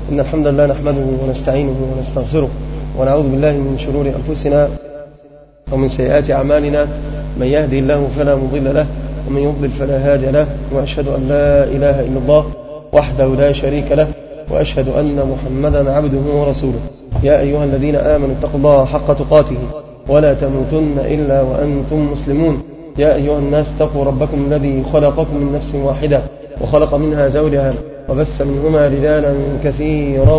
إن الحمد لله نحمده ونستعينه ونستغفره ونعوذ بالله من شرور أنفسنا ومن سيئات أعمالنا. من يهدي الله فلا مضل له ومن يضلل فلا هادي له، وأشهد أن لا إله إلا الله وحده لا شريك له، وأشهد أن محمدا عبده ورسوله. يا أيها الذين آمنوا اتقوا الله حق تقاته ولا تموتن إلا وأنتم مسلمون. يا أيها الناس اتقوا ربكم الذي خلقكم من نفس واحدة وخلق منها زوجها وبث منهما رجالا كثيرا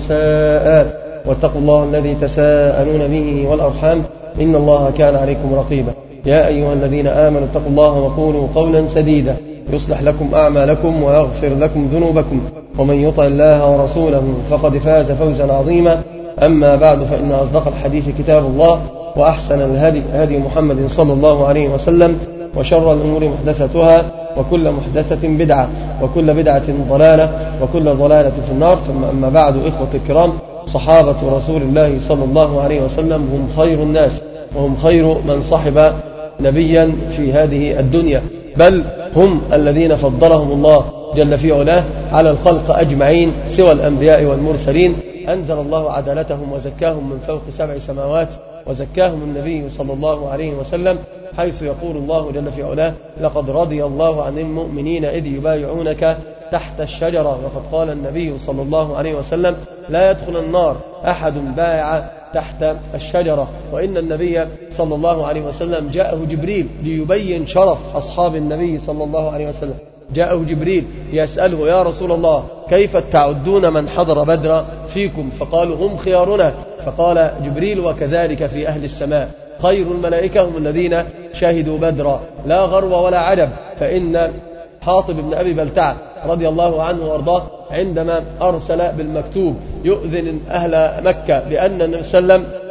ونساء، واتقوا الله الذي تساءلون به والأرحام إن الله كان عليكم رقيبا. يا أيها الذين آمنوا اتقوا الله وقولوا قولا سديدا يصلح لكم أعمالكم ويغفر لكم ذنوبكم، ومن يطع الله ورسوله فقد فاز فوزا عظيما. أما بعد، فإن أصدق الحديث كتاب الله، وأحسن الهدي هدي محمد صلى الله عليه وسلم، وشر الأمور محدثتها، وكل محدثة بدعة، وكل بدعة ضلالة، وكل ضلالة في النار. ثم أما بعد، إخوة الكرام، صحابة رسول الله صلى الله عليه وسلم هم خير الناس، وهم خير من صحب نبيا في هذه الدنيا، بل هم الذين فضلهم الله جل في علاه على الخلق أجمعين سوى الأنبياء والمرسلين. أنزل الله عدالتهم وزكاهم من فوق 7 سماوات، وزكاهم النبي صلى الله عليه وسلم، حيث يقول الله جل في علاه: لقد رضي الله عن المؤمنين إذ يبايعونك تحت الشجرة. وقد قال النبي صلى الله عليه وسلم: لا يدخل النار أحد بايع تحت الشجرة. وإن النبي صلى الله عليه وسلم جاءه جبريل ليبين شرف أصحاب النبي صلى الله عليه وسلم. جاءه جبريل يسأله: يا رسول الله، كيف تعدون من حضر بدر فيكم؟ فقالوا: هم خيارنا. فقال جبريل: وكذلك في أهل السماء، خير الملائكة هم الذين شهدوا بدرا. لا غرو ولا عجب، فإن حاطب بن أبي بلتعة رضي الله عنه وارضاه عندما أرسل بالمكتوب يؤذن أهل مكة بأن النبي صلى الله عليه وسلم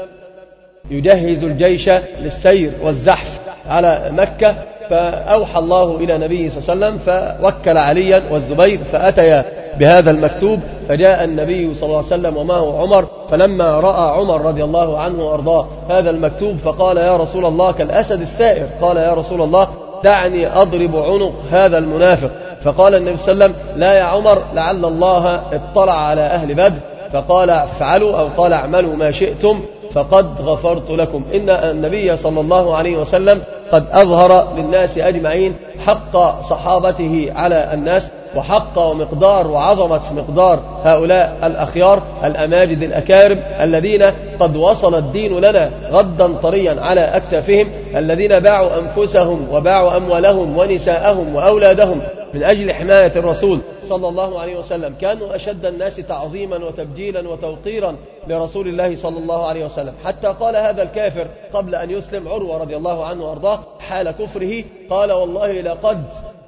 يجهز الجيش للسير والزحف على مكة، فأوحى الله إلى نبيه صلى الله عليه وسلم فوكل عليا والزبير فأتيا بهذا المكتوب. فجاء النبي صلى الله عليه وسلم ومعه عمر، فلما رأى عمر رضي الله عنه وارضاه هذا المكتوب فقال: يا رسول الله، كالأسد الثائر. قال: يا رسول الله، دعني أضرب عنق هذا المنافق. فقال النبي صلى الله عليه وسلم: لا يا عمر، لعل الله اطلع على أهل بدر فقال افعلوا، أو قال اعملوا ما شئتم فقد غفرت لكم. إن النبي صلى الله عليه وسلم قد أظهر للناس أجمعين حق صحابته على الناس، وحق ومقدار وعظمة مقدار هؤلاء الأخيار الأماجد الأكارم الذين قد وصل الدين لنا غدا طريا على أكتافهم، الذين باعوا أنفسهم وباعوا أموالهم ونساءهم وأولادهم من أجل حماية الرسول صلى الله عليه وسلم. كانوا أشد الناس تعظيما وتبجيلا وتوقيرا لرسول الله صلى الله عليه وسلم، حتى قال هذا الكافر قبل أن يسلم، عروة رضي الله عنه وارضاه، حال كفره، قال: والله لقد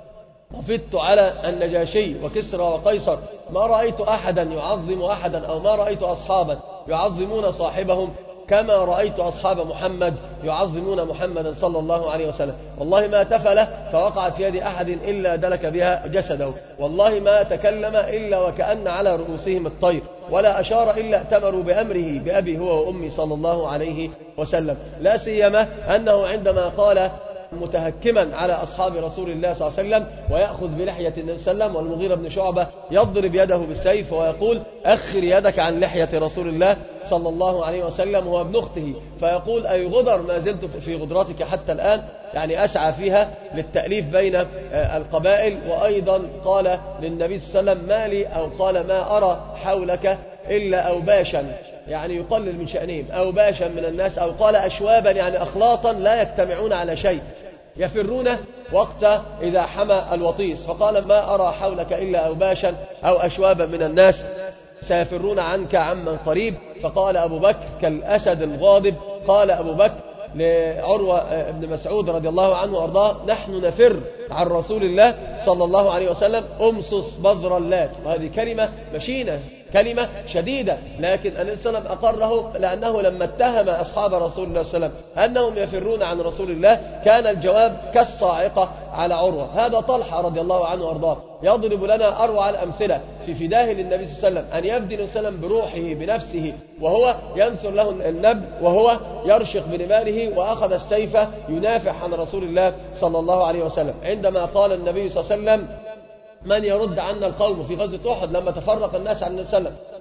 وفدت على النجاشي وكسرى وقيصر ما رأيت أحدا يعظم أحدا، أو ما رأيت أصحابا يعظمون صاحبهم كما رأيت أصحاب محمد يعظمون محمدا صلى الله عليه وسلم. والله ما تفل فوقعت في يد أحد إلا دلك بها جسده، والله ما تكلم إلا وكأن على رؤوسهم الطير، ولا أشار إلا ائتمروا بأمره بأبي هو وأمي صلى الله عليه وسلم. لا سيما أنه عندما قال متهكما على أصحاب رسول الله صلى الله عليه وسلم ويأخذ بلحية النبي صلى الله عليه وسلم، والمغيرة بن شعبة يضرب يده بالسيف ويقول: أخر يدك عن لحية رسول الله صلى الله عليه وسلم. هو ابن أخته، فيقول: أي غدر، ما زلت في غدرتك حتى الآن، يعني أسعى فيها للتأليف بين القبائل. وأيضا قال للنبي صلى الله عليه وسلم: ما لي، أو قال: ما أرى حولك إلا أوباشا، يعني يقلل من شأنهم، أوباشا من الناس، أو قال أشوابا، يعني أخلاطا لا يجتمعون على شيء، يفرون وقت إذا حمى الوطيس. فقال: ما أرى حولك إلا أوباشا أو أشوابا من الناس سيفرون عنك عمن قريب. فقال أبو بكر كالأسد الغاضب، قال أبو بكر لعروة بن مسعود رضي الله عنه وأرضاه: نحن نفر عن رسول الله صلى الله عليه وسلم أمصص بذر اللات. وهذه كلمة مشينة، كلمة شديدة، لكن النبي صلى الله عليه وسلم أقره، لأنه لما اتهم أصحاب رسول الله صلى الله عليه وسلم أنهم يفرون عن رسول الله كان الجواب كالصاعقة على عروة. هذا طلحة رضي الله عنه وأرضاه يضرب لنا أروع الأمثلة في فداه للنبي صلى الله عليه وسلم، أن يفدي النبي صلى الله عليه وسلم بروحه بنفسه، وهو ينثر له النبل، وهو يرشق بنباله، وأخذ السيف ينافح عن رسول الله صلى الله عليه وسلم. عندما قال النبي صلى الله عليه وسلم: من يرد عنا القوم في غزوة أحد لما تفرق الناس عن النبي صلى الله عليه وسلم،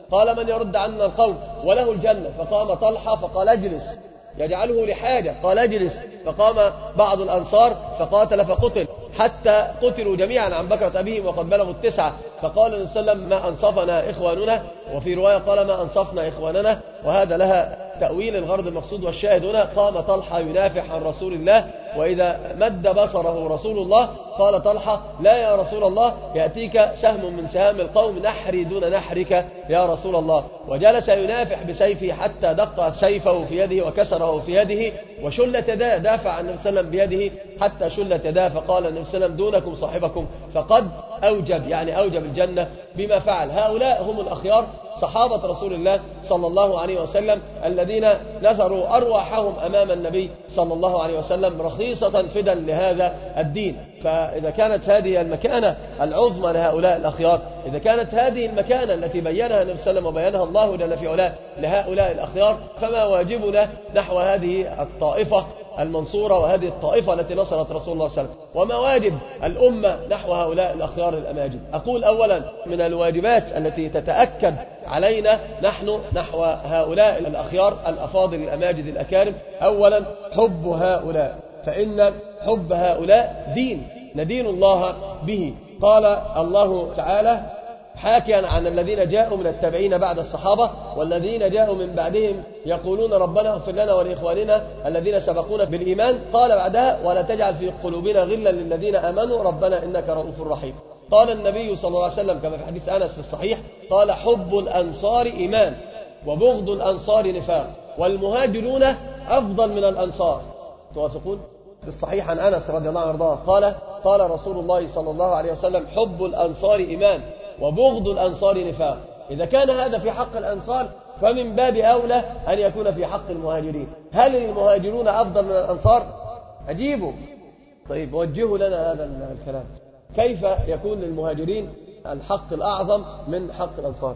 قال من يرد عنا القوم وله الجنة؟ فقام طلحة فقال اجلس، يجعله لحاجة قال اجلس، فقام بعض الأنصار فقاتل فقتل حتى قتلوا جميعا عن بكرة أبيهم وقد بلغوا 9. فقال النبي صلى الله عليه وسلم ما أنصفنا إخواننا، وفي رواية قال ما أنصفنا إخواننا، وهذا لها تأويل الغرض المقصود والشاهد هنا. قام طلحة ينافح عن رسول الله، وإذا مد بصره رسول الله قال طلحة لا يا رسول الله، يأتيك سهم من سهام القوم نحري دون نحرك يا رسول الله. وجلس ينافح بسيفه حتى دق سيفه في يده وكسره في يده، وشلت يداه، دافع عن النبي صلى الله عليه وسلم بيده حتى شلت يداه. فقال النبي صلى الله عليه وسلم دونكم صاحبكم فقد أوجب، يعني أوجب الجنة بما فعل. هؤلاء هم الأخيار صحابة رسول الله صلى الله عليه وسلم الذين نثروا أرواحهم أمام النبي صلى الله عليه وسلم رخيصة فدا لهذا الدين. فإذا كانت هذه المكانة العظمى لهؤلاء الأخيار، إذا كانت هذه المكانة التي بينها النبي صلى الله عليه وسلم وبينها الله جل في علاه لهؤلاء الأخيار، فما واجبنا نحو هذه الطائفة المنصورة وهذه الطائفة التي نصرت رسول الله صلى الله عليه وسلم؟ وما واجب الأمة نحو هؤلاء الأخيار الأماجد؟ أقول أولا من الواجبات التي تتأكد علينا نحن نحو هؤلاء الأخيار الأفاضل الأماجد الأكارم، أولا حب هؤلاء، فإن حب هؤلاء دين ندين الله به. قال الله تعالى حاكيا عن الذين جاءوا من التابعين بعد الصحابة والذين جاءوا من بعدهم يقولون ربنا اغفر لنا ولإخواننا الذين سبقونا بالإيمان، قال بعدها ولا تجعل في قلوبنا غلا للذين آمنوا ربنا إنك رؤوف رحيم. قال النبي صلى الله عليه وسلم كما في حديث أنس في الصحيح قال حب الأنصار إيمان وبغض الأنصار نفاق والمهاجرون أفضل من الأنصار. توافقون؟ في الصحيح عن أنس رضي الله عنه وارضاه قال رسول الله صلى الله عليه وسلم حب الأنصار إيمان وبغض الأنصار نفاق. إذا كان هذا في حق الأنصار فمن باب أولى أن يكون في حق المهاجرين. هل المهاجرون أفضل من الأنصار؟ أجيبوا. طيب وجهوا لنا هذا الكلام، كيف يكون للمهاجرين الحق الأعظم من حق الأنصار؟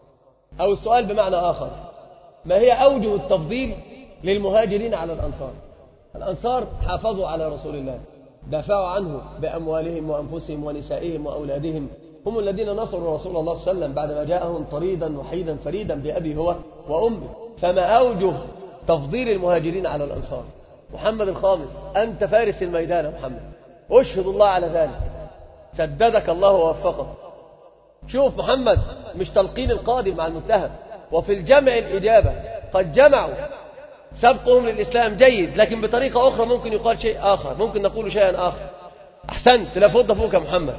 أو السؤال بمعنى آخر، ما هي أوجه التفضيل للمهاجرين على الأنصار؟ الأنصار حافظوا على رسول الله، دافعوا عنه بأموالهم وأنفسهم ونسائهم وأولادهم، هم الذين نصروا رسول الله صلى الله عليه وسلم بعدما جاءهم طريدا وحيدا فريدا بأبي هو وأمه. فما أوجه تفضيل المهاجرين على الأنصار؟ محمد الخامس أنت فارس الميدان محمد، أشهد الله على ذلك، سددك الله ووفقك. شوف محمد مش تلقين القاضي مع المتهم، وفي الجمع الإجابة قد جمعوا. سبقهم للإسلام جيد، لكن بطريقة أخرى ممكن يقال شيء آخر، ممكن نقول شيئا آخر. أحسنت، لا فض فوق محمد،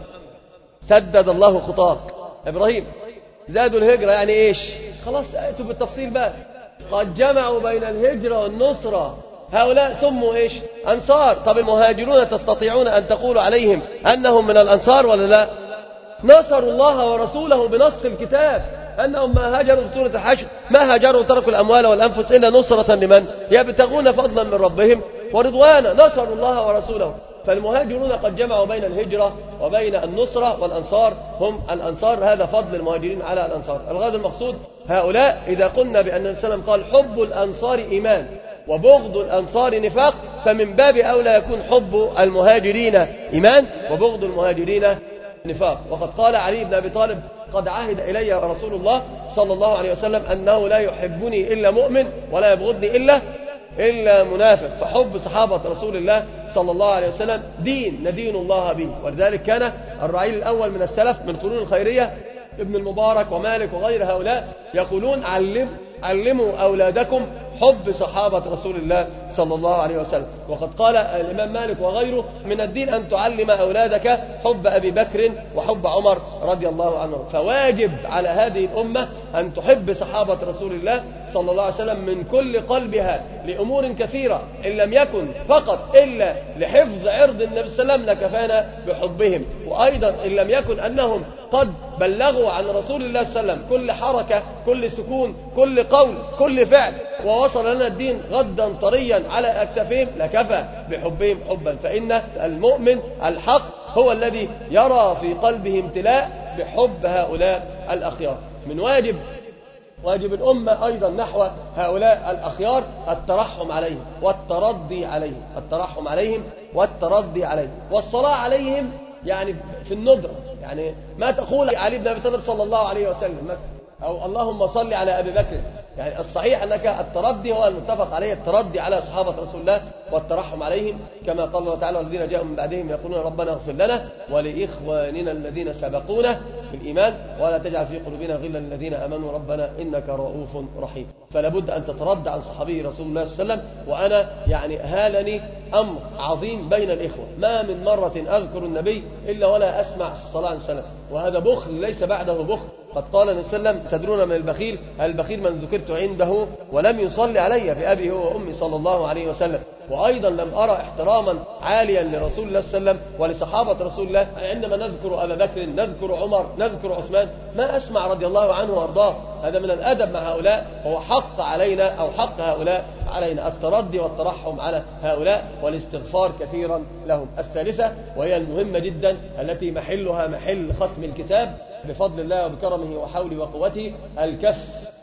سدد الله خطاك. إبراهيم زادوا الهجرة يعني إيش؟ خلاص أتوا بالتفصيل بقى. قد جمعوا بين الهجرة والنصرة، هؤلاء سموا إيش؟ أنصار. طب المهاجرون تستطيعون أن تقولوا عليهم أنهم من الأنصار ولا لا؟ نصروا الله ورسوله بنص الكتاب أنهم ما هاجروا في سورة الحشر ما هاجروا تركوا الأموال والأنفس إلا نصرة لمن يبتغون فضلا من ربهم ورضوانا، نصروا الله ورسوله. فالمهاجرون قد جمعوا بين الهجرة وبين النصرة، والأنصار هم الأنصار، هذا فضل المهاجرين على الأنصار. الغرض المقصود هؤلاء إذا قلنا بأن النبي صلى الله عليه وسلم قال حب الأنصار إيمان وبغض الأنصار نفاق، فمن باب أولى يكون حب المهاجرين إيمان وبغض المهاجرين نفاق. وقد قال علي بن أبي طالب قد عهد إلي رسول الله صلى الله عليه وسلم أنه لا يحبني إلا مؤمن ولا يبغضني إلا منافق. فحب صحابة رسول الله صلى الله عليه وسلم دين ندين الله به. ولذلك كان الرعيل الأول من السلف من القرون الخيرية ابن المبارك ومالك وغير هؤلاء يقولون علموا أولادكم حب صحابة رسول الله صلى الله عليه وسلم. وقد قال الإمام مالك وغيره من الدين أن تعلم أولادك حب أبي بكر وحب عمر رضي الله عنهم. فواجب على هذه الأمة أن تحب صحابة رسول الله صلى الله عليه وسلم من كل قلبها لأمور كثيرة، إن لم يكن فقط إلا لحفظ عرض النبي صلى الله عليه وسلم لكفانا بحبهم، وأيضا إن لم يكن أنهم قد بلغوا عن رسول الله صلى الله عليه وسلم كل حركة كل سكون كل قول كل فعل، ووصل لنا الدين غدا طريا على أكتافهم لكفى بحبهم حبا. فإن المؤمن الحق هو الذي يرى في قلبه امتلاء بحب هؤلاء الأخيار. من واجب الأمة أيضا نحو هؤلاء الأخيار الترحم عليهم والترضي عليهم، الترحم عليهم والترضي عليهم، والصلاة عليهم يعني في الندرة. يعني ما تقول علي بن أبي طالب صلى الله عليه وسلم مثلا أو اللهم صل على أبي بكر. يعني الصحيح أنك التردي هو المتفق عليه، التردي على صحابة رسول الله والترحم عليهم، كما قال الله تعالى والذين جاءوا من بعدهم يقولون ربنا اغفر لنا ولإخواننا الذين سبقونا بالإيمان ولا تجعل في قلوبنا غلا للذين آمنوا ربنا إنك رؤوف رحيم. فلا بد أن تترد عن صحابي رسول الله صلى الله عليه وسلم. وأنا يعني هالني أمر عظيم بين الإخوة، ما من مرة أذكر النبي إلا ولا أسمع الصلاة عليه وسلم، وهذا بخل ليس بعده بخل. قد قال النبي صلى الله عليه وسلم تدرون من البخيل؟ البخيل من ذكرت عنده ولم يصلي علي بأبي هو وأمي صلى الله عليه وسلم. وأيضا لم أرى احتراما عاليا لرسول الله صلى الله عليه وسلم ولصحابة رسول الله عندما نذكر أبا بكر، نذكر عمر، نذكر عثمان، ما أسمع رضي الله عنه وأرضاه. هذا من الأدب مع هؤلاء، وهو حق علينا أو حق هؤلاء علينا التردي والترحم على هؤلاء والاستغفار كثيرا لهم. الثالثة وهي المهمة جدا التي محلها محل ختم الكتاب بفضل الله وبكرمه وحوله وقوته، الكف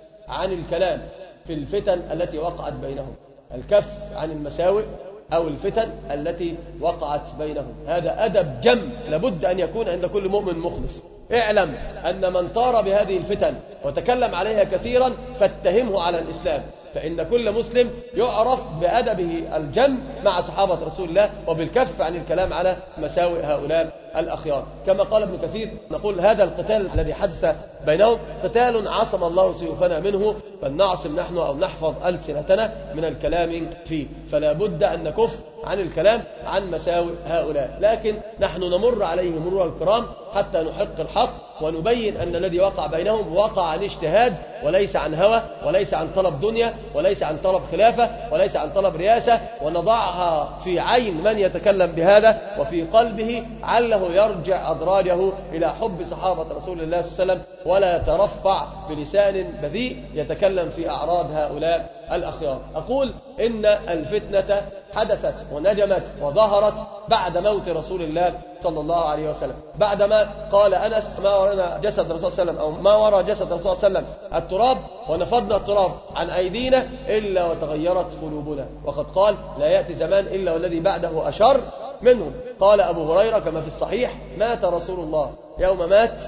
عن الكلام في الفتن التي وقعت بينهم، الكف عن المساوئ أو الفتن التي وقعت بينهم. هذا أدب جم لابد أن يكون عند كل مؤمن مخلص. اعلم أن من طار بهذه الفتن وتكلم عليها كثيرا فاتهمه على الإسلام، فإن كل مسلم يعرف بأدبه الجم مع صحابة رسول الله وبالكف عن الكلام على مساوئ هؤلاء الأخيار. كما قال ابن كثير نقول هذا القتال الذي حدث بينهم قتال عصم الله سيوفنا منه، فلنعصم نحن أو نحفظ ألسنتنا من الكلام فيه. فلا بد أن نكف عن الكلام عن مساوئ هؤلاء، لكن نحن نمر عليه مرور الكرام حتى نحق الحق ونبين أن الذي وقع بينهم وقع عن اجتهاد وليس عن هوى وليس عن طلب دنيا وليس عن طلب خلافة وليس عن طلب رياسة، ونضعها في عين من يتكلم بهذا وفي قلبه عله يرجع أدراجه إلى حب صحابة رسول الله صلى الله عليه وسلم، ولا يترفع بلسان بذيء يتكلم في أعراض هؤلاء الأخيار. أقول إن الفتنة حدثت ونجمت وظهرت بعد موت رسول الله صلى الله عليه وسلم، بعدما قال أنس ما ورانا جسد الرسول صلى الله عليه وسلم أو ما وراء جسد الرسول صلى الله عليه وسلم التراب ونفضنا التراب عن أيدينا إلا وتغيرت قلوبنا. وقد قال لا يأتي زمان إلا والذي بعده أشر منه. قال أبو هريرة كما في الصحيح مات رسول الله يوم مات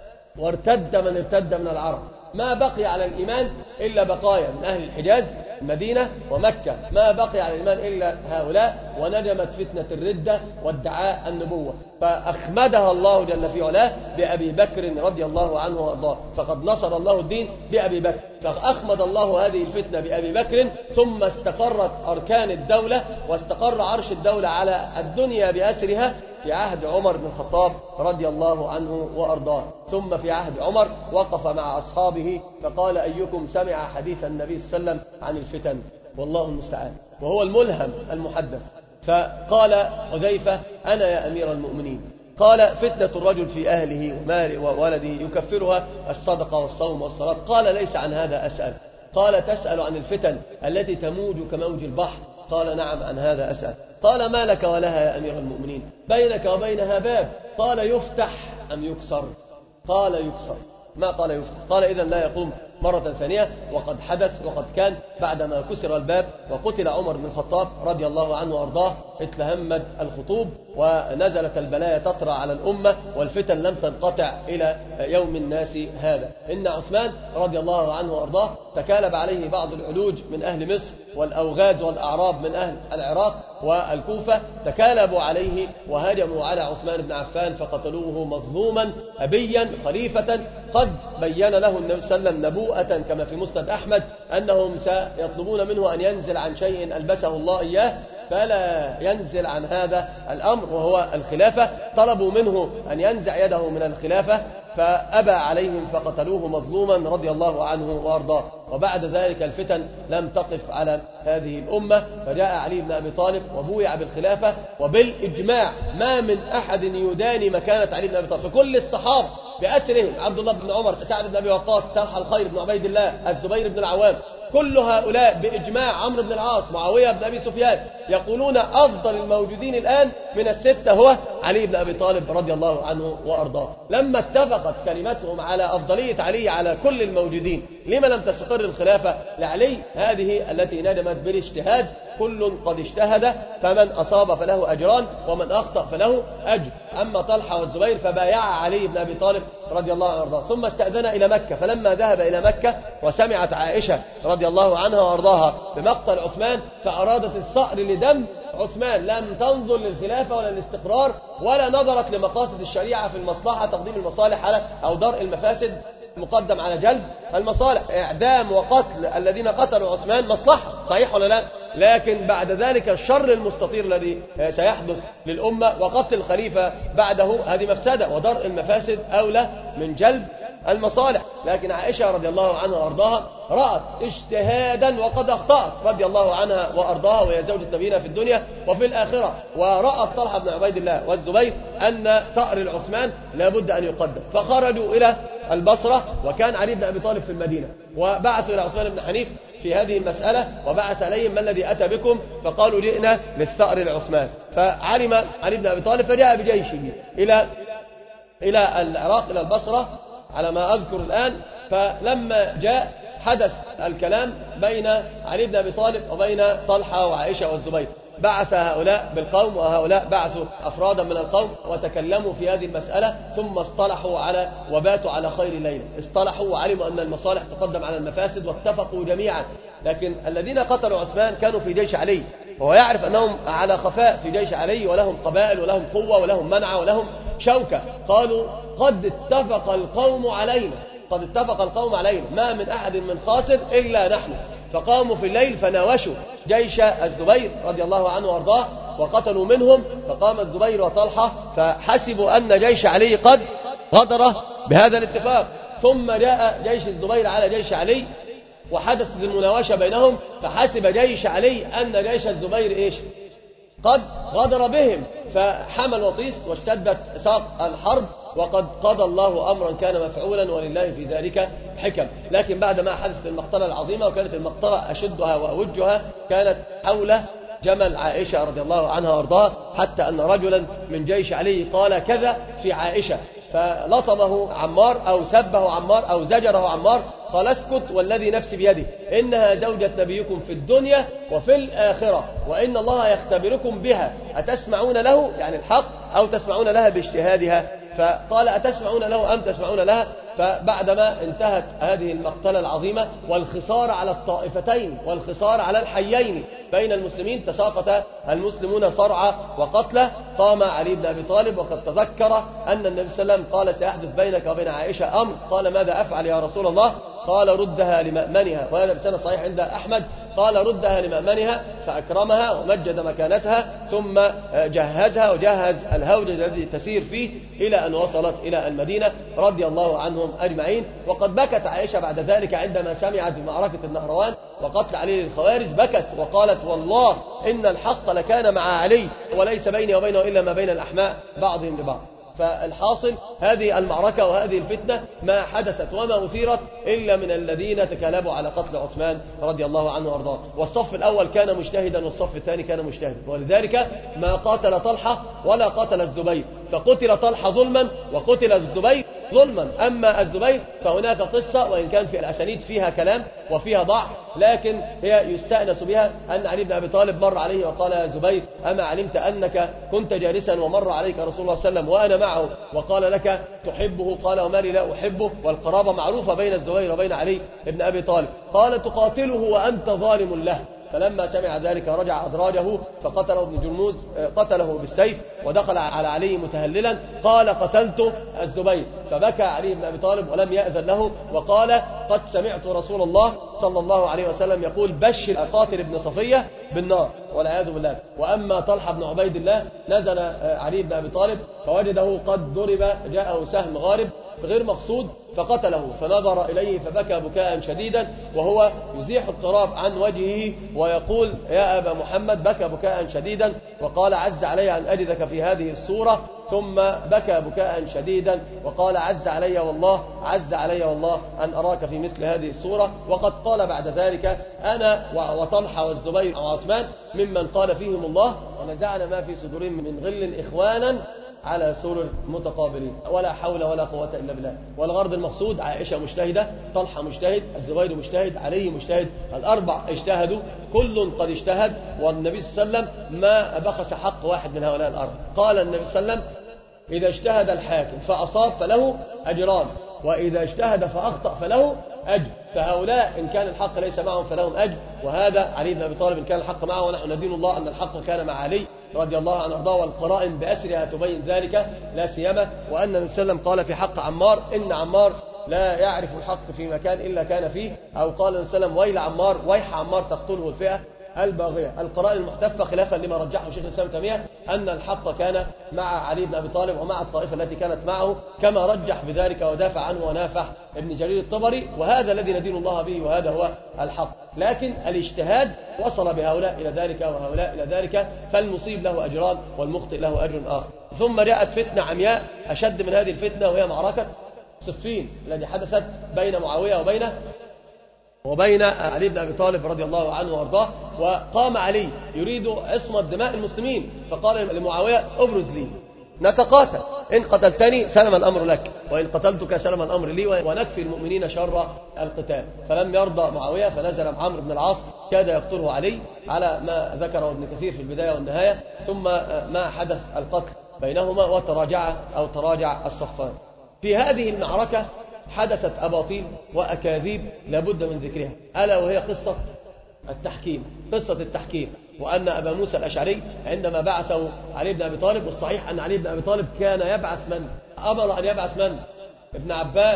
وارتد من ارتد من العرب، ما بقي على الإيمان إلا بقايا من أهل الحجاز المدينة ومكة، ما بقي على الإيمان إلا هؤلاء، ونجمت فتنة الردة وادعاء النبوة، فأخمدها الله جل في علاه بأبي بكر رضي الله عنه وأرضاه. فقد نصر الله الدين بأبي بكر، فأخمد الله هذه الفتنة بأبي بكر، ثم استقرت أركان الدولة واستقر عرش الدولة على الدنيا بأسرها في عهد عمر بن الخطاب رضي الله عنه وأرضاه. ثم في عهد عمر وقف مع أصحابه فقال أيكم سمع حديث النبي صلى الله عليه وسلم عن الفتن؟ والله المستعان، وهو الملهم المحدث. فقال حذيفة أنا يا أمير المؤمنين. قال فتنة الرجل في أهله وماله وولده يكفرها الصدقة والصوم والصلاة. قال ليس عن هذا أسأل. قال تسأل عن الفتن التي تموج كموج البحر؟ قال نعم عن هذا أسأل. قال ما لك ولها يا أمير المؤمنين؟ بينك وبينها باب. قال يفتح أم يكسر؟ قال يكسر. ما قال يفتح. قال إذن لا يقوم مرة ثانية. وقد حدث وقد كان بعدما كسر الباب وقتل عمر بن الخطاب رضي الله عنه وأرضاه اتلهمت الخطوب ونزلت البلايا تطرى على الأمة والفتن لم تنقطع إلى يوم الناس هذا. إن عثمان رضي الله عنه وأرضاه تكالب عليه بعض العلوج من أهل مصر والأوغاد والأعراب من أهل العراق والكوفة، تكالبوا عليه وهجموا على عثمان بن عفان فقتلوه مظلوما أبيا خليفة قد بين له النبي صلى الله عليه وسلم نبوءة كما في مسند أحمد أنهم سيطلبون منه أن ينزل عن شيء ألبسه الله إياه فلا ينزل عن هذا الأمر وهو الخلافة. طلبوا منه أن ينزع يده من الخلافة فأبى عليهم فقتلوه مظلوما رضي الله عنه وأرضاه. وبعد ذلك الفتن لم تقف على هذه الأمة، فجاء علي بن أبي طالب وبويع بالخلافة، وبالإجماع ما من أحد يداني مكانة علي بن أبي طالب، فكل الصحابة بأسرهم عبد الله بن عمر، سعد بن أبي وقاص، طلحة الخير بن عبيد الله، الزبير بن العوام، كل هؤلاء بإجماع عمرو بن العاص، معاوية بن أبي سفيان، يقولون أفضل الموجودين الآن من الستة هو علي بن أبي طالب رضي الله عنه وأرضاه. لما اتفقت كلمتهم على أفضلية علي على كل الموجودين، لما لم تستقر الخلافة لعلي؟ هذه التي ندمت بالاجتهاد. كل قد اجتهد فمن أصاب فله أجران ومن أخطأ فله أجر. أما طلحة والزبير فبايع علي بن أبي طالب رضي الله عنه وارضاه، ثم استأذن إلى مكة. فلما ذهب إلى مكة وسمعت عائشة رضي الله عنها وارضاها بمقتل عثمان، فأرادت الثأر لدم عثمان، لم تنظر للخلافة ولا الاستقرار ولا نظرت لمقاصد الشريعة في المصلحة، تقديم المصالح على أو درء المفاسد مقدم على جلب المصالح. إعدام وقتل الذين قتلوا عثمان مصلحة، صحيح ولا لا؟ لكن بعد ذلك الشر المستطير الذي سيحدث للأمة وقتل الخليفة بعده هذه مفسدة، ودرء المفاسد أولى من جلب المصالح. لكن عائشة رضي الله عنها وأرضاها رأت اجتهادا وقد أخطأت رضي الله عنها وأرضاها، وهي زوجة نبينا في الدنيا وفي الآخرة. ورأت طلحة بن عبيد الله والزبير أن ثأر العثمان لابد أن يقدم، فخرجوا إلى البصرة، وكان علي بن أبي طالب في المدينة، وبعثوا إلى عثمان بن حنيف في هذه المسألة، وبعث إليهم: ما الذي أتى بكم؟ فقالوا: جئنا للثأر العثمان. فعلم علي بن أبي طالب فجاء بجيشه إلى العراق، إلى البصرة على ما أذكر الآن. فلما جاء حدث الكلام بين علي بن أبي طالب وبين طلحة وعائشة والزبير، بعث هؤلاء بالقوم وهؤلاء بعثوا أفرادا من القوم وتكلموا في هذه المسألة، ثم اصطلحوا على وباتوا على خير ليلة. اصطلحوا وعلموا أن المصالح تقدم على المفاسد واتفقوا جميعا. لكن الذين قتلوا عثمان كانوا في جيش علي، وهو يعرف أنهم على خفاء في جيش علي، ولهم قبائل ولهم قوة ولهم منع ولهم شوكة. قالوا: قد اتفق القوم علينا، قد اتفق القوم علينا، ما من أحد من خاسر إلا نحن. فقاموا في الليل فناوشوا جيش الزبير رضي الله عنه وارضاه وقتلوا منهم. فقام الزبير وطلحة فحسبوا أن جيش علي قد غدر بهذا الاتفاق، ثم جاء جيش الزبير على جيش علي وحدثت المناوشة بينهم، فحسب جيش علي أن جيش الزبير إيش؟ قد غدر بهم، فحمل وطيس واشتدت ساق الحرب، وقد قضى الله أمرا كان مفعولا ولله في ذلك حكم. لكن بعد ما حدثت المقتلة العظيمة، وكانت المقتلة أشدها وأوجها كانت حول جمل عائشة رضي الله عنها وارضاها، حتى أن رجلا من جيش علي قال كذا في عائشة، فلطمه عمار أو سبه عمار أو زجره عمار، قال: اسكت والذي نفسي بيده، إنها زوجة نبيكم في الدنيا وفي الآخرة، وإن الله يختبركم بها، أتسمعون له يعني الحق أو تسمعون لها باجتهادها؟ فقال: أتسمعون له أم تسمعون لها؟ فبعدما انتهت هذه المقتلة العظيمة والخسارة على الطائفتين والخسارة على الحيين بين المسلمين، تساقط المسلمون صرعى وقتلى. قام علي بن أبي طالب وقد تذكر أن النبي صلى الله عليه وسلم قال: سيحدث بينك وبين عائشة أمر. قال: ماذا أفعل يا رسول الله؟ قال: ردها لمأمنها، وهذا بسنة صحيح عند أحمد. قال: ردها لمأمنها، فأكرمها ومجد مكانتها، ثم جهزها وجهز الهوج الذي تسير فيه إلى أن وصلت إلى المدينة رضي الله عنهم أجمعين. وقد بكت عائشة بعد ذلك عندما سمعت بمعركة النهروان وقتل علي للخوارج، بكت وقالت: والله إن الحق لكان مع علي وليس بيني وبينه إلا ما بين الأحماء بعضهم لبعض. فالحاصل هذه المعركة وهذه الفتنة ما حدثت وما أثيرت إلا من الذين تكالبوا على قتل عثمان رضي الله عنه وارضاه. والصف الأول كان مجتهدا والصف الثاني كان مجتهدا، ولذلك ما قاتل طلحة ولا قاتل الزبير، فقتل طلحة ظلما وقتل الزبير ظلما. أما الزبير فهناك قصة، وإن كان في الأسانيد فيها كلام وفيها ضعف، لكن هي يستأنس بها أن علي بن أبي طالب مر عليه وقال: يا زبير، أما علمت أنك كنت جالسا ومر عليك رسول الله صلى الله عليه وسلم وأنا معه وقال لك تحبه؟ قال: وما لي لا أحبه؟ والقرابة معروفة بين الزبير وبين علي بن أبي طالب. قال: تقاتله وأنت ظالم له. فلما سمع ذلك رجع أدراجه فقتله ابن جرموز، قتله بالسيف ودخل على علي متهللا، قال: قتلت الزبير. فبكى علي بن أبي طالب ولم يأذن له، وقال: قد سمعت رسول الله صلى الله عليه وسلم يقول: بشر قاتل ابن صفية بالنار والعياذ بالله. وأما طلحة بن عبيد الله، نزل علي بن أبي طالب فوجده قد ضرب، جاءه سهم غارب غير مقصود فقتله، فنظر إليه فبكى بكاء شديدا وهو يزيح التراب عن وجهه ويقول يا أبا محمد، بكى بكاء شديدا وقال عز علي أن أجدك في هذه الصورة، ثم بكى بكاء شديدا وقال عز علي والله، عز علي والله أن أراك في مثل هذه الصورة. وقد قال بعد ذلك أنا وطلحة والزبير وعثمان ممن قال فيهم الله ونزعنا ما في صدورهم من غل إخوانا على سرر متقابلين، ولا حول ولا قوة إلا بالله. والغرض المقصود عائشة مجتهدة، طلحة مجتهد، الزبير مجتهد، علي مجتهد، الأربع اجتهدوا، كل قد اجتهد، والنبي صلى الله عليه وسلم ما بخس حق واحد من هؤلاء الأربع. قال النبي صلى الله عليه وسلم إذا اجتهد الحاكم فأصاب فله أجران، وإذا اجتهد فأخطأ فله أجر. فهؤلاء إن كان الحق ليس معهم فلهم أجر، وهذا علي بن أبي طالب إن كان الحق معه، ونحن ندين الله أن الحق كان مع علي رضي الله عنه وارضاه، والقرائن بأسرها تبين ذلك، لا سيما وأن النبي صلى الله عليه وسلم قال في حق عمار إن عمار لا يعرف الحق في مكان إلا كان فيه، أو قال النبي صلى الله عليه وسلم ويل عمار، ويح عمار تقتله الفئة الباغية. القرائن المحتفة خلافا لما رجحه شيخ الإسلام تيمية أن الحق كان مع علي بن أبي طالب ومع الطائفة التي كانت معه، كما رجح بذلك ودافع عنه ونافح ابن جرير الطبري، وهذا الذي ندين الله به وهذا هو الحق. لكن الاجتهاد وصل بهؤلاء إلى ذلك وهؤلاء إلى ذلك، فالمصيب له أجران والمخطئ له أجر آخر. ثم جاءت فتنة عمياء أشد من هذه الفتنة، وهي معركة صفين التي حدثت بين معاوية وبين علي بن أبي طالب رضي الله عنه وارضاه. وقام علي يريد عصمة دماء المسلمين، فقال لمعاوية ابرز لي نتقاتل، إن قتلتني سلم الأمر لك، وإن قتلتك سلم الأمر لي، ونكفي المؤمنين شر القتال. فلم يرضى معاوية، فنزل عمرو بن العاص كاد يقتله علي على ما ذكره ابن كثير في البداية والنهاية، ثم ما حدث القتل بينهما وتراجع الصفان. في هذه المعركة حدثت أباطيل وأكاذيب لابد من ذكرها، ألا وهي قصة التحكيم. وأن أبا موسى الأشعري عندما بعثه علي بن أبي طالب، والصحيح أن علي بن أبي طالب كان يبعث من؟ أمر أن يبعث من؟ ابن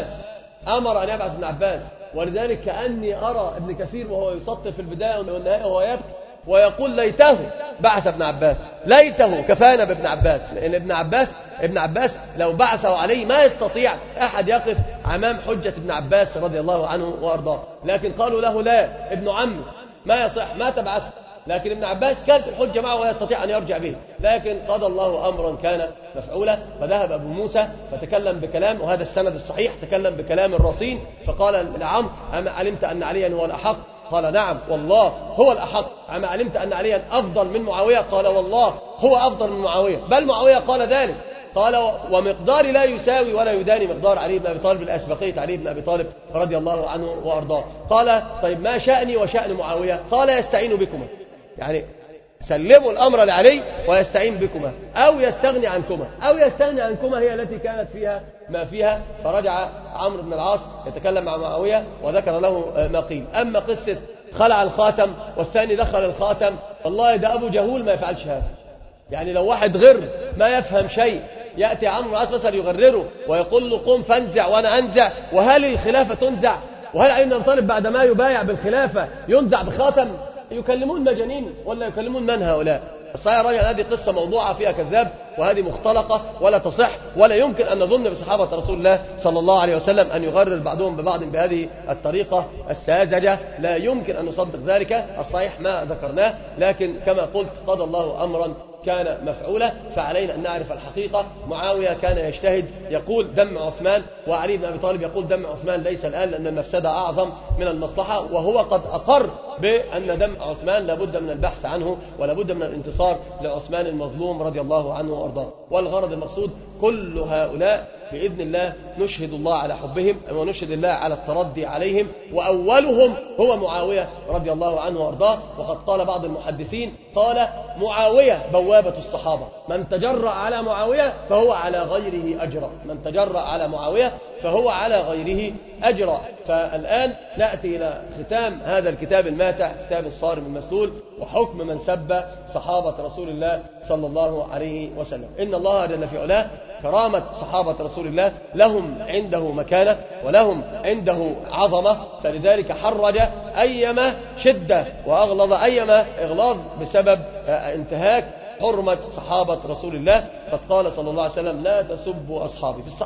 عباس. ولذلك كأني أرى ابن كثير وهو يسطر في البداية والنهاية وهو يبكي ويقول ليته بعث ابن عباس، ليته كفانا بابن عباس، لأن ابن عباس لو بعثه عليه ما يستطيع أحد يقف أمام حجة ابن عباس رضي الله عنه وأرضاه. لكن قالوا له لا، ابن عمه ما يصح، ما تبعثه. لكن ابن عباس كانت الحجة معه ويستطيع أن يرجع به، لكن قضى الله أمرا كان مفعولا. فذهب أبو موسى فتكلم بكلام، وهذا السند الصحيح، تكلم بكلام الرصين، فقال لعمرو أما علمت أن عليا هو الأحق؟ قال نعم والله هو الأحق. أما علمت أن عليا أفضل من معاوية؟ قال والله هو أفضل من معاوية، بل معاوية قال ذلك. قال ومقدار لا يساوي ولا يداني مقدار علي بن أبي طالب الأسبقية علي بن أبي طالب رضي الله عنه وأرضاه. قال طيب ما شأني وشأن معاوية؟ قال يستعين بكما، يعني سلموا الأمر لعلي ويستعين بكما، أو يستغني عنكما هي التي كانت فيها ما فيها. فرجع عمرو بن العاص يتكلم مع معاوية وذكر له ما قيل. أما قصة خلع الخاتم والثاني دخل الخاتم، والله ده أبو جهول ما يفعلش هذا. يعني لو واحد غر ما يفهم شيء يأتي عمرو بن العاص مثلا يغرره ويقول له قم فانزع وأنا أنزع، وهل الخلافة تنزع؟ وهل علي بن أبي طالب بعد ما يبايع بالخلافة ينزع بخاتم؟ يكلمون مجانين ولا يكلمون من هؤلاء؟ الصحيح الراجع هذه قصة موضوعة فيها كذاب، وهذه مختلقة ولا تصح، ولا يمكن أن نظن بصحابة رسول الله صلى الله عليه وسلم أن يغرر بعضهم ببعض بهذه الطريقة الساذجة، لا يمكن أن نصدق ذلك. الصحيح ما ذكرناه، لكن كما قلت قضى الله أمرا كان مفعولا، فعلينا أن نعرف الحقيقة. معاوية كان يجتهد يقول دم عثمان، وعلي بن أبي طالب يقول دم عثمان ليس الآن لأن المفسدة أعظم من المصلحة، وهو قد أقر بأن دم عثمان لابد من البحث عنه ولابد من الانتصار لعثمان المظلوم رضي الله عنه وأرضاه. والغرض المقصود كل هؤلاء بإذن الله نشهد الله على حبهم ونشهد الله على التردي عليهم، وأولهم هو معاوية رضي الله عنه وأرضاه. وقد قال بعض المحدثين قال معاوية بوابة الصحابة، من تجرأ على معاوية فهو على غيره أجرأ، من تجرأ على معاوية فهو على غيره أجرأ. فالآن نأتي إلى ختام هذا الكتاب الماتع، كتاب الصارم المسلول، وحكم من سب صحابة رسول الله صلى الله عليه وسلم. إن الله جل في علاه كرامة صحابة رسول الله لهم عنده مكانة ولهم عنده عظمة، فلذلك حرج أيما شدة وأغلظ أيما إغلاظ بسبب انتهاك حرمة صحابة رسول الله. قد قال صلى الله عليه وسلم لا تسبوا أصحابي، في الصحيح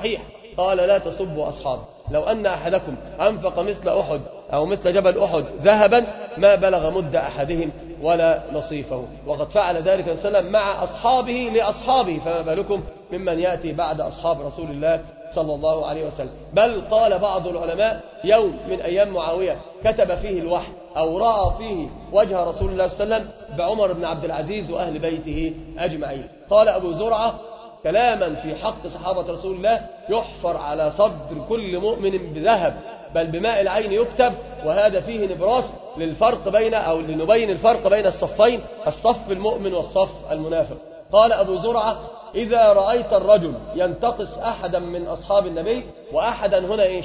قال لا تسبوا أصحابي، لو أن أحدكم أنفق مثل أحد أو مثل جبل أحد ذهبا ما بلغ مد أحدهم ولا نصيفه، وقد فعل ذلك صلى الله عليه وسلم مع أصحابه لأصحابه، فما بالكم ممن يأتي بعد أصحاب رسول الله صلى الله عليه وسلم. بل قال بعض العلماء يوم من أيام معاوية كتب فيه الوحي أو رأى فيه وجه رسول الله صلى الله عليه وسلم بعمر بن عبد العزيز وأهل بيته أجمعين. قال أبو زرعة كلاما في حق صحابة رسول الله يحفر على صدر كل مؤمن بذهب، بل بماء العين يكتب، وهذا فيه نبراس للفرق بين أو لنبين الفرق بين الصفين، الصف المؤمن والصف المنافق. قال أبو زرعة إذا رأيت الرجل ينتقص أحدا من أصحاب النبي، وأحدا هنا إيش؟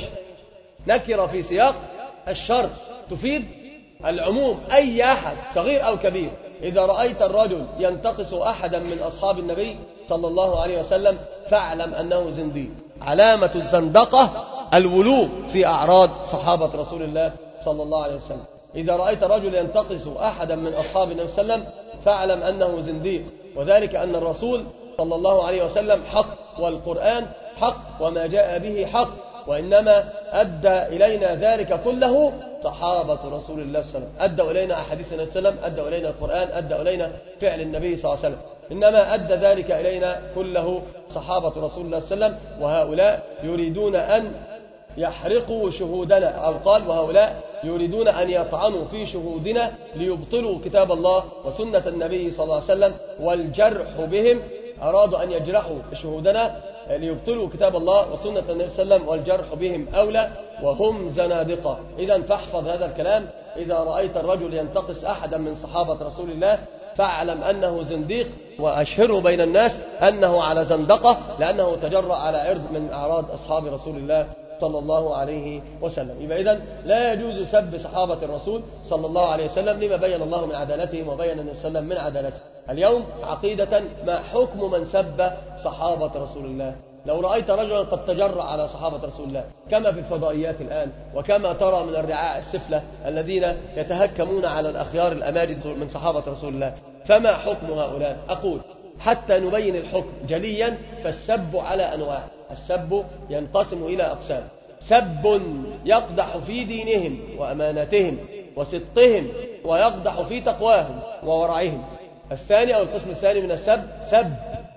نكر في سياق الشرط تفيد العموم، أي أحد صغير أو كبير. إذا رأيت الرجل ينتقص أحدا من أصحاب النبي صلى الله عليه وسلم فاعلم أنه زنديق. علامة الزندقة الولو في أعراض صحابة رسول الله صلى الله عليه وسلم. إذا رأيت الرجل ينتقص أحدا من أصحاب النبي صلى الله عليه وسلم فاعلم أنه زنديق، وذلك أن الرسول صلى الله عليه وسلم حق، والقرآن حق، وما جاء به حق، وإنما أدى إلينا ذلك كله صحابة رسول الله صلى الله عليه وسلم. أدوا إلينا أحاديث النبي صلى الله عليه وسلم، أدوا إلينا القرآن، أدوا إلينا فعل النبي صلى الله عليه وسلم، إنما أدى ذلك إلينا كله صحابة رسول الله صلى الله عليه وسلم. وهؤلاء يريدون أن يحرقوا شهودنا، أو قال وهؤلاء يريدون أن يطعنوا في شهودنا ليبطلوا كتاب الله وسنة النبي صلى الله عليه وسلم، والجرح بهم أرادوا أن يجرحوا شهودنا ليبطلوا كتاب الله وسنة النبي صلى الله عليه وسلم، والجرح بهم أولى وهم زنادقة. إذا فاحفظ هذا الكلام، إذا رأيت الرجل ينتقص أحدا من صحابة رسول الله فاعلم أنه زنديق، وأشهره بين الناس أنه على زندقة، لأنه تجرأ على عرض من أعراض أصحاب رسول الله صلى الله عليه وسلم. يبقى إذن لا يجوز سب صحابة الرسول صلى الله عليه وسلم لما بين الله من عدالتهم وبين النبي صلى الله عليه وسلم من عدالته. اليوم عقيدة ما حكم من سب صحابة رسول الله؟ لو رأيت رجلا قد تجرأ على صحابة رسول الله كما في الفضائيات الآن، وكما ترى من الرعاع السفلة الذين يتهكمون على الأخيار الأماجد من صحابة رسول الله، فما حكم هؤلاء؟ أقول حتى نبين الحكم جليا، فالسب على أنواع. السب ينقسم إلى أقسام: سب يقدح في دينهم وأمانتهم وصدقهم ويقدح في تقواهم وورعهم. الثاني أو القسم الثاني من السب سب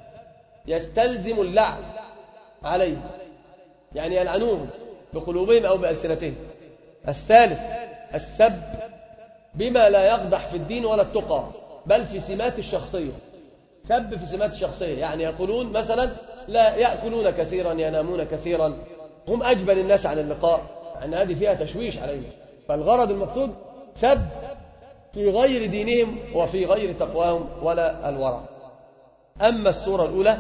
يستلزم اللعن عليهم، يعني يلعنوهم بقلوبهم أو بألسنتهم. الثالث السب بما لا يقدح في الدين ولا التقى، بل في سمات الشخصية. سب في سمات الشخصية، يعني يقولون مثلا لا يأكلون كثيرا، ينامون كثيرا، هم أجبل الناس عن اللقاء، أن هذه فيها تشويش عليهم. فالغرض المقصود سب في غير دينهم وفي غير تقواهم ولا الورع. أما الصورة الأولى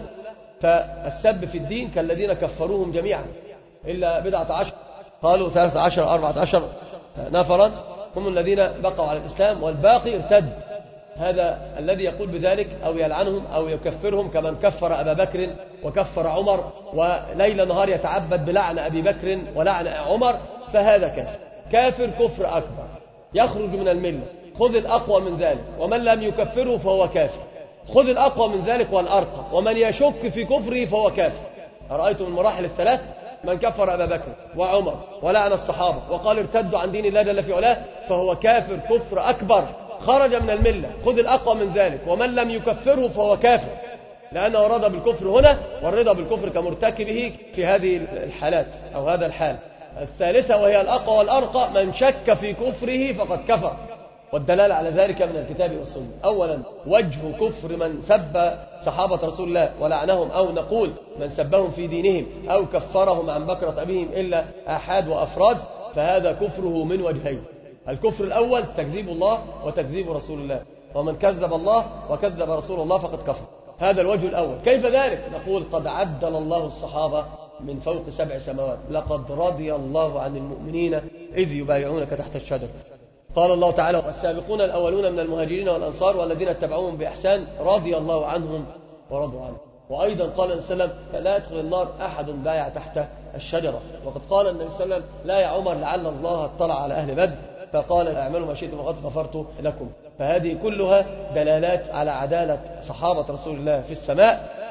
فالسب في الدين كالذين كفروهم جميعا إلا 17، قالوا 13 14 نفرا هم الذين بقوا على الإسلام والباقي ارتد. هذا الذي يقول بذلك أو يلعنهم أو يكفرهم كمن كفر أبا بكر وكفر عمر وليل نهار يتعبد بلعن أبي بكر ولعن عمر، فهذا كافر كفر أكبر يخرج من الملة. خذ الأقوى من ذلك، ومن لم يكفره فهو كافر. خذ الأقوى من ذلك والأرقى، ومن يشك في كفره فهو كافر. أرأيتم المراحل الثلاث؟ من كفر أبا بكر وعمر ولعن الصحابة وقال ارتدوا عن دين الله جل في علاه فهو كافر كفر أكبر خرج من الملة. خذ الأقوى من ذلك، ومن لم يكفره فهو كافر، لأنه رضى بالكفر هنا، والرضا بالكفر كمرتكبه في هذه الحالات أو هذا الحال. الثالثة وهي الأقوى والأرقى: من شك في كفره فقد كفر، والدلالة على ذلك من الكتاب والسنة. أولا وجه كفر من سب صحابة رسول الله ولعنهم، أو نقول من سبهم في دينهم أو كفرهم عن بكرة أبيهم إلا آحاد وأفراد، فهذا كفره من وجهين. الكفر الأول تكذيب الله وتكذيب رسول الله، ومن كذب الله وكذب رسول الله فقد كفر. هذا الوجه الأول. كيف ذلك؟ نقول قد عدل الله الصحابة من فوق 7 سماوات: لقد رضي الله عن المؤمنين إذ يبايعونك تحت الشجرة. قال الله تعالى: والسابقون الأولون من المهاجرين والأنصار والذين اتبعوهم بإحسان رضي الله عنهم ورضوا عنه. وأيضا قال النبي صلى الله عليه وسلم: لا يدخل النار أحد بايع تحت الشجرة. وقد قال النبي صلى الله عليه وسلم: لا يا عمر لعل الله اطلع على أهل بدر فقال: اعملوا ما شئتم وقد غفرت لكم. فهذه كلها دلالات على عدالة صحابة رسول الله في السماء،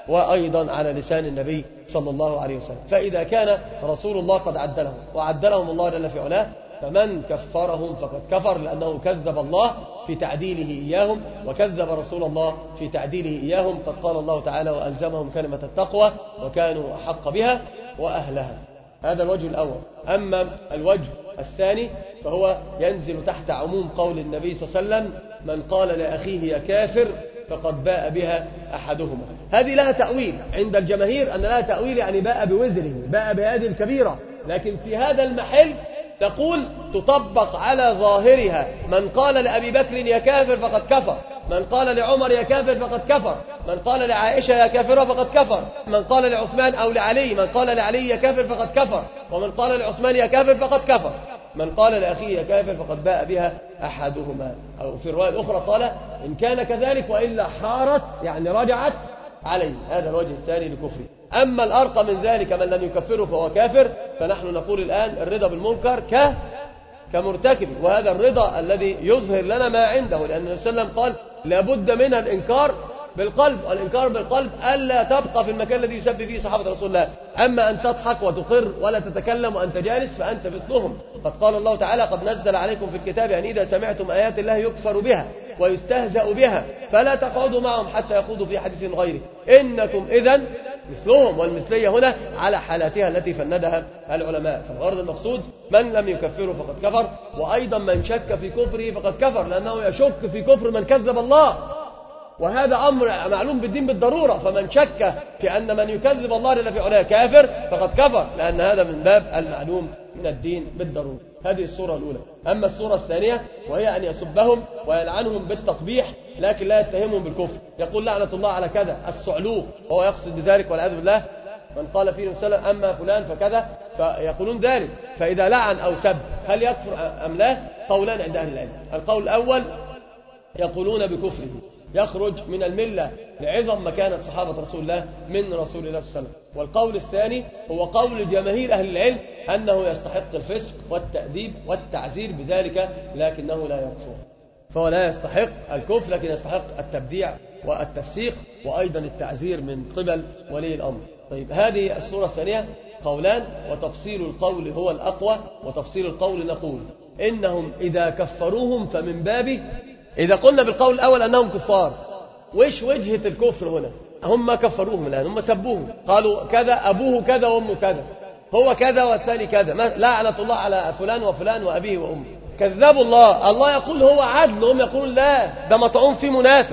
وأيضا على لسان النبي صلى الله عليه وسلم. فإذا كان رسول الله قد عدلهم وعدلهم الله جل في علاه، فمن كفرهم فقد كفر، لأنه كذب الله في تعديله إياهم وكذب رسول الله في تعديله إياهم. قد قال الله تعالى: وألزمهم كلمة التقوى وكانوا أحق بها وأهلها. هذا الوجه الأول. أما الوجه الثاني فهو ينزل تحت عموم قول النبي صلى الله عليه وسلم: من قال لأخيه يا كافر فقد باء بها أحدهما. هذه لها تأويل عند الجماهير، أن لها تأويل يعني باء بوزره، باء بهذه الكبيرة، لكن في هذا المحل تقول تطبق على ظاهرها: من قال لأبي بكر يا كافر فقد كفر، من قال لعمر يا كافر فقد كفر، من قال لعائشة يا كافرة فقد كفر، من قال لعثمان أو لعلي من قال لعلي يا كافر فقد كفر، ومن قال لعثمان يا كافر فقد كفر، من قال لأخيه يا كافر فقد باء بها أحدهما. أو في الرواية الأخرى قال: إن كان كذلك وإلا حارت، يعني رجعت عليه. هذا الوجه الثاني لكفره. أما الأرقى من ذلك من لم يكفره فهو كافر، فنحن نقول الآن الرضا بالمنكر كمرتكب، وهذا الرضا الذي يظهر لنا ما عنده، لأن النبي صلى الله عليه وسلم قال: لابد من الإنكار بالقلب. الإنكار بالقلب ألا تبقى في المكان الذي يسب فيه صحابة رسول الله. أما أن تضحك وتقر ولا تتكلم وأنت جالس فأنت مثلهم. قد قال الله تعالى: قد نزل عليكم في الكتاب أن إذا سمعتم آيات الله يكفر بها ويستهزأ بها فلا تقعدوا معهم حتى يخوضوا في حديث غيره إنكم إذن مثلهم. والمثلية هنا على حالاتها التي فندها العلماء. فالغرض المقصود: من لم يكفره فقد كفر، وأيضا من شك في كفره فقد كفر، لأنه يشك في كفر من كذب الله، وهذا أمر معلوم بالدين بالضرورة. فمن شك في أن من يكذب الله جل في علاه كافر فقد كفر، لأن هذا من باب المعلوم من الدين بالضرورة. هذه الصورة الأولى. أما الصورة الثانية وهي أن يسبهم ويلعنهم بالتقبيح لكن لا يتهمهم بالكفر. يقول: لعنة الله على كذا الصعلوك، وهو يقصد بذلك والعياذ بالله من قال فيه وسلم أما فلان فكذا، فيقولون ذلك. فإذا لعن أو سب هل يكفر أم لا؟ قولان عند أهل العلم. القول الأول يقولون بكفره، يخرج من الملة لعظم مكانة صحابة رسول الله من رسول الله صلى الله عليه وسلم. والقول الثاني هو قول جماهير أهل العلم أنه يستحق الفسق والتأديب والتعزير بذلك لكنه لا يكفر. فهو لا يستحق الكفر لكن يستحق التبديع والتفسيق وأيضا التعزير من قبل ولي الأمر. طيب، هذه الصورة الثانية قولان، وتفصيل القول هو الأقوى. وتفصيل القول نقول إنهم إذا كفروهم فمن بابه. إذا قلنا بالقول الأول أنهم كفار، وإيش وجهة الكفر هنا؟ هم كفروهم الآن، هم سبوهم، قالوا كذا أبوه كذا وأمه كذا، هو كذا والثاني كذا، لعنة الله على فلان وفلان وأبيه وأمه. كذبوا الله. الله يقول هو عدل، هم يقولون لا ده مطعون فيه منافق.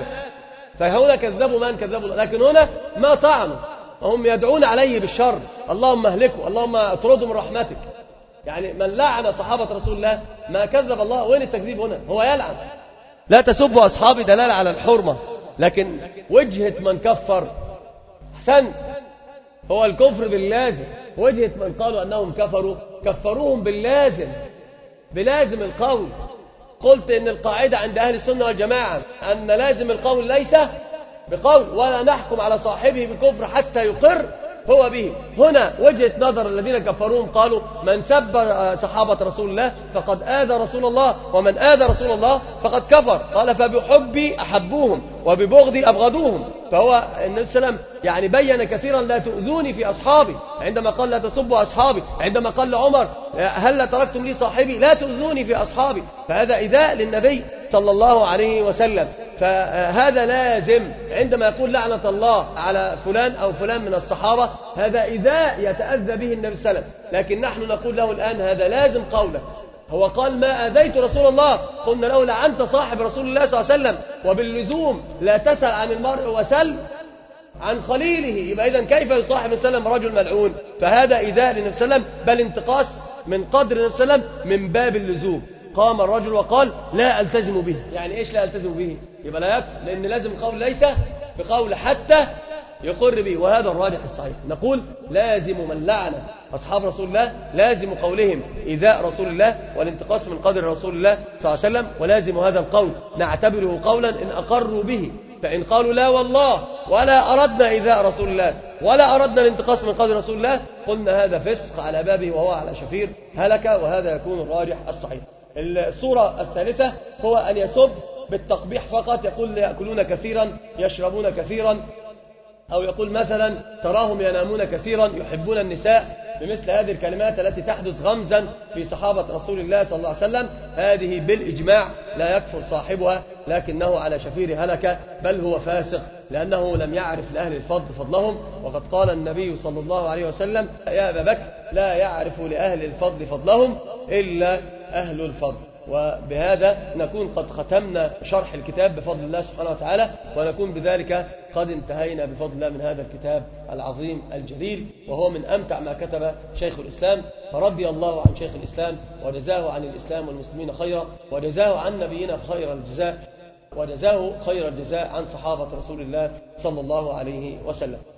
فهنا كذبوا من كذبوا الله، لكن هنا ما طعنوا، هم يدعون عليه بالشر. اللهم اهلكه، اللهم اطرده من رحمتك. يعني من لعن صحابة رسول الله ما كذب الله. وين التكذيب هنا؟ هو يلعن. لا تسبوا أصحابي دلالة على الحرمة، لكن وجهة من كفر أحسن هو الكفر باللازم. وجهة من قالوا أنهم كفروهم باللازم، بلازم القول. قلت إن القاعدة عند أهل السنة والجماعة أن لازم القول ليس بقول، ولا نحكم على صاحبه بالكفر حتى يقر هو به. هنا وجهة نظر الذين كفروهم قالوا من سب صحابة رسول الله فقد آذى رسول الله، ومن آذى رسول الله فقد كفر. قال فبحبي أحبوهم وببغضي أبغضوهم. فهو النبي صلى الله عليه وسلم يعني بين كثيرا لا تؤذوني في أصحابي، عندما قال لا تسبوا أصحابي، عندما قال لعمر هل تركتم لي صاحبي لا تؤذوني في أصحابي. فهذا إيذاء للنبي صلى الله عليه وسلم. فهذا لازم. عندما يقول لعنة الله على فلان أو فلان من الصحابة هذا إيذاء يتأذى به النبي صلى الله عليه وسلم، لكن نحن نقول له الآن هذا لازم قوله. هو قال ما أذيت رسول الله، قلنا له لعنت صاحب رسول الله صلى الله عليه وسلم. وباللزوم لا تسأل عن المرء وسل عن خليله. يبقى إذن كيف يصاحب النبي صلى الله عليه وسلم رجل ملعون؟ فهذا إيذاء للنبي صلى الله عليه وسلم، بل انتقاص من قدر النبي صلى الله عليه وسلم من باب اللزوم. قام الرجل وقال لا ألتزم به. يعني إيش لا ألتزم به؟ يبقى لا يكفي، لأن لازم القول ليس بقول حتى يقر به، وهذا الراجح الصحيح. نقول لازم من لعن أصحاب رسول الله لازم قولهم إيذاء رسول الله والانتقاص من قدر رسول الله صلى الله عليه وسلم، ولازم هذا القول نعتبره قولا إن أقروا به. فإن قالوا لا والله ولا أردنا إيذاء رسول الله ولا أردنا الانتقاص من قدر رسول الله، قلنا هذا فسق على بابه وهو على شفير هلك، وهذا يكون الراجح الصحيح. الصورة الثالثة هو أن يسب بالتقبيح فقط، يقول يأكلون كثيرا يشربون كثيرا أو يقول مثلا تراهم ينامون كثيرا يحبون النساء، بمثل هذه الكلمات التي تحدث غمزا في صحابة رسول الله صلى الله عليه وسلم، هذه بالإجماع لا يكفر صاحبها، لكنه على شفير هلكة، بل هو فاسق، لأنه لم يعرف لأهل الفضل فضلهم. وقد قال النبي صلى الله عليه وسلم: يا أبا بكر لا يعرف لأهل الفضل فضلهم إلا أهل الفضل. وبهذا نكون قد ختمنا شرح الكتاب بفضل الله سبحانه وتعالى، ونكون بذلك قد انتهينا بفضل الله من هذا الكتاب العظيم الجليل، وهو من أمتع ما كتب شيخ الإسلام، فرضي الله عن شيخ الإسلام وجزاه عن الإسلام والمسلمين خيرا، وجزاه عن نبينا خير الجزاء، وجزاه خير الجزاء عن صحابة رسول الله صلى الله عليه وسلم.